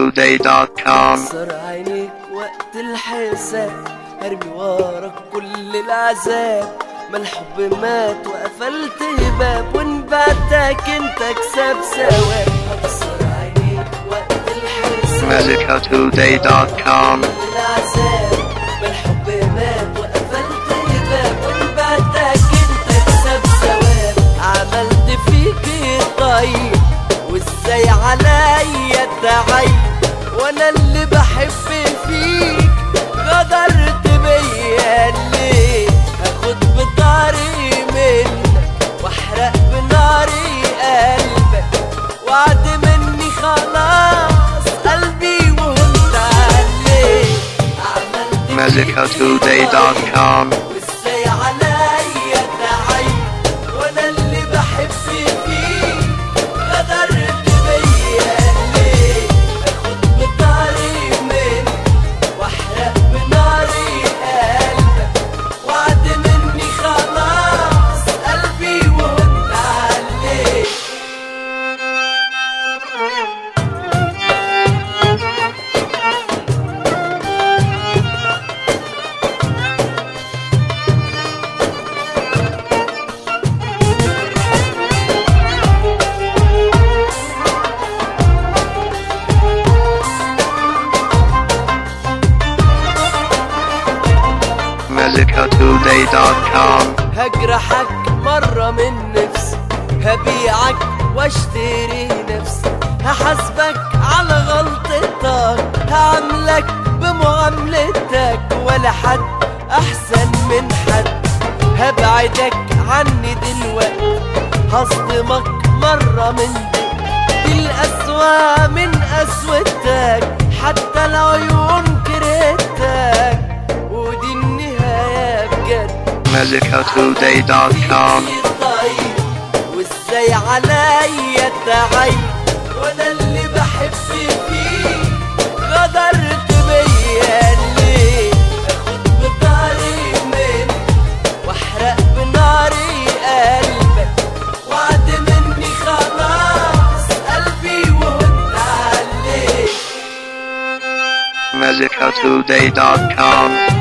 MazikaToday.com. كسر عينيك وقت الحساب، ارمي وراك كل العذاب، ما الحب مات وقفلت باب، وان بعدك انت اكسب ثواب. كسر عينيك وقت الحساب، MazikaToday.com. العذاب، ما الحب مات وقفلت باب، وان بعدك انت اكسب ثواب. عملت فيك ايه طيب وازاي عليا تعيب، وانا اللي بحب فيك غدرت بيا ليه؟ هاخد بطاري منك واحرق بناري قلبك، وعد مني خلاص قلبي وانت عليه. عملت MazikaToday.com. وازاي عليا تعيب، وانا اللي بحب فيك غدرت بيا ليه؟ اخد بطاري منك واحرق بناري قلبك، وعد مني خلاص قلبي وانت عليه. MazikaToday.com. هجرحك مرة من نفسي، هبيعك واشتري نفسي، هحاسبك على غلطتك، هعملك بمعاملتك، ولا حد احسن من حد. هبعدك عني دلوقتي، هصدمك مرة من دي الأسوأ من قسوتك، حتى العيون كرهتك، ودي النهاية بجد. MazikaToday.com. طيب وازاي عليا تعيب، وانا اللي بحب فيك غدرت بيا ليه؟ اخد بطاري منك واحرق بناري قلبك، وعد مني خلاص قلبي وانت عليه. MazikaToday.com.